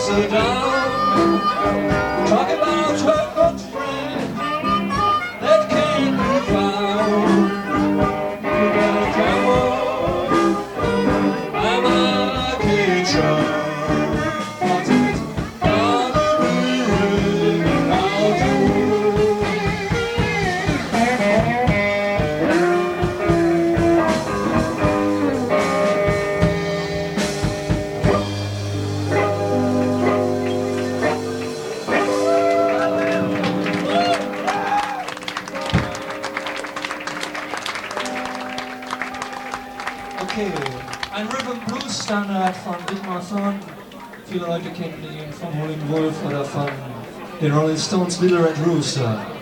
sit down, talk about her good friend that can't be found. You better come on, I'm a kitchen. Okay, ein Rhythm Blues Standard von Dietmar Thorn. Viele Leute kennen ihn von Howlin' Wolf oder von den Rolling Stones Little Red Rooster.